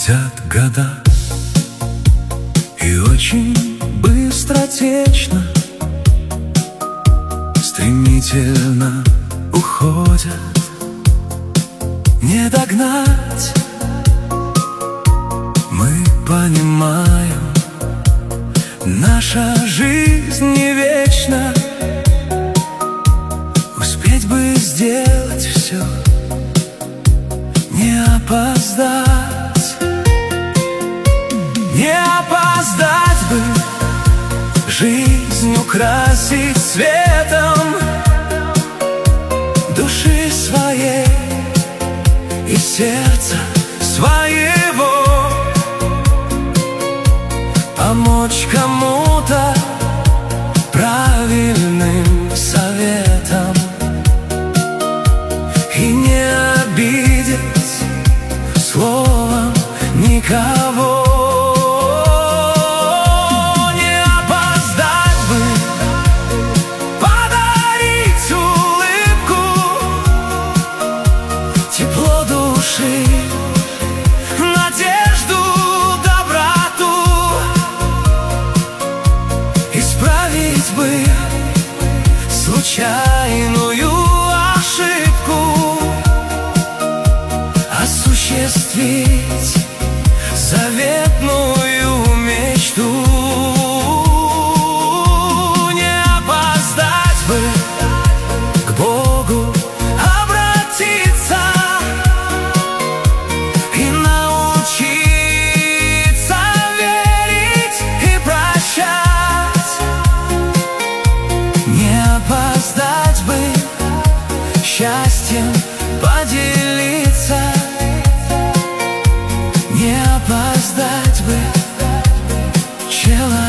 Летят года, и очень быстротечно, стремительно уходят. Не догнать, мы понимаем, наша жизнь не вечна. Успеть бы сделать все, не опоздать. Не опоздать бы, жизнь украсить светом души своей и сердца своего. Помочь кому-то правильным советом и не обидеть словом никого. Не опоздать бы, подарить улыбку, тепло души, надежду, доброту. Исправить бы случайную ошибку, осуществить заветную мечту. Не опоздать бы, к Богу обратиться и научиться верить и прощать. Не опоздать бы, счастьем поделиться. Не опоздать бы, человек.